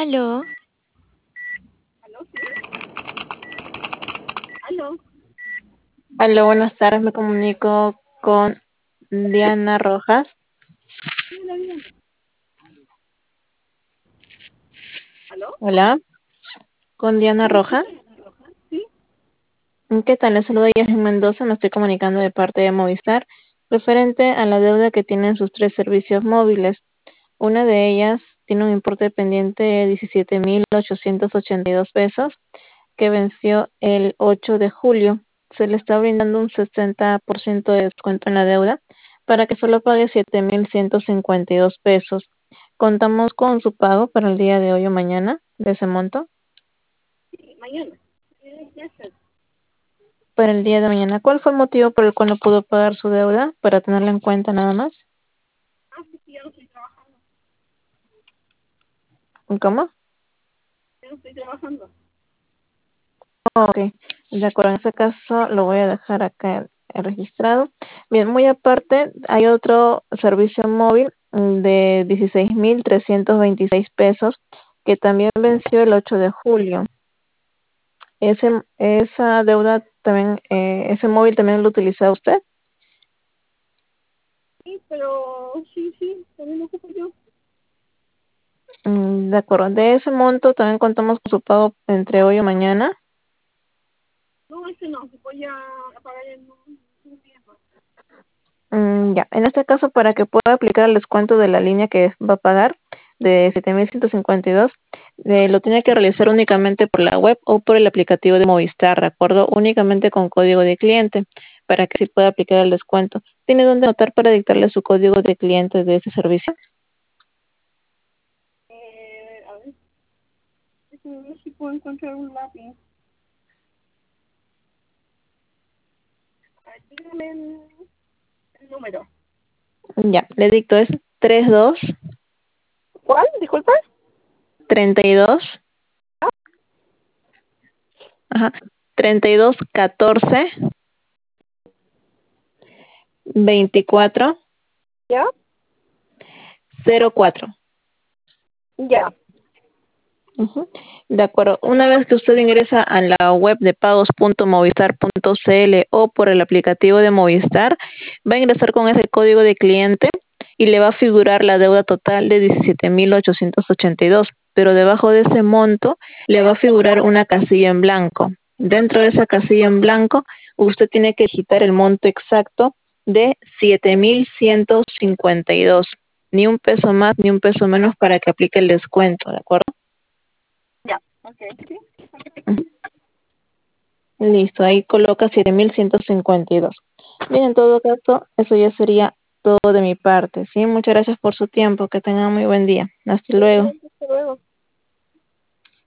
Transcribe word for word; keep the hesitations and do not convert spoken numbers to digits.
Aló, ¿Aló? ¿Sí? ¿Aló? Hola, buenas tardes. Me comunico con Diana Rojas. Sí, la Diana. ¿Aló? Hola, con Diana ¿Sí me Rojas. escucha, Diana Roja? Sí. ¿Qué tal? Les saludo a Yasmin Mendoza. Me estoy comunicando de parte de Movistar referente a la deuda que tienen sus tres servicios móviles. Una de ellas tiene un importe pendiente de diecisiete mil ochocientos ochenta y dos pesos que venció el ocho de julio. Se le está brindando un sesenta por ciento de descuento en la deuda para que solo pague siete mil ciento cincuenta y dos pesos. Contamos con su pago para el día de hoy o mañana de ese monto. Sí, mañana. Eh, ya sé. Para el día de mañana, ¿cuál fue el motivo por el cual no pudo pagar su deuda? Para tenerla en cuenta nada más. Ah, sí, sí, ya no estoy trabajando. ¿Cómo? Ya no estoy trabajando. Ok, de acuerdo, en ese caso lo voy a dejar acá registrado. Bien, muy aparte, hay otro servicio móvil mm, de dieciséis mil trescientos veintiséis pesos que también venció el ocho de julio. Ese, esa deuda también, eh, ese móvil también lo utiliza usted. Sí, pero sí, sí, también lo ocupo yo. Mm, de acuerdo, de ese monto también contamos con su pago entre hoy o mañana. No, ese no, se voy a pagar en un, un día más. Mm, ya, en este caso, para que pueda aplicar el descuento de la línea que va a pagar de siete mil ciento cincuenta y dos, eh, lo tiene que realizar únicamente por la web o por el aplicativo de Movistar, ¿de acuerdo? Únicamente con código de cliente para que así pueda aplicar el descuento. ¿Tiene dónde anotar para dictarle su código de cliente de ese servicio? Eh, a ver, déjame ver si puedo encontrar un lápiz. A ver, dígame el, el número. Ya, le dicto es treinta y dos, ¿Cuál? Disculpa. treinta y dos, ajá, treinta y dos, catorce, veinticuatro, ¿Ya? cero cuatro. Ya. Ujú. De acuerdo. Una vez que usted ingresa a la web de pagos punto movistar punto c l o por el aplicativo de Movistar, va a ingresar con ese código de cliente y le va a figurar la deuda total de diecisiete mil ochocientos ochenta y dos, pero debajo de ese monto le va a figurar una casilla en blanco. Dentro de esa casilla en blanco, usted tiene que digitar el monto exacto de siete mil ciento cincuenta y dos. Ni un peso más ni un peso menos para que aplique el descuento, ¿de acuerdo? Ya. Ok, sí. Listo, ahí coloca siete mil ciento cincuenta y dos. Bien, en todo caso, eso ya sería todo de mi parte, ¿sí? Muchas gracias por su tiempo, que tengan muy buen día. Hasta luego.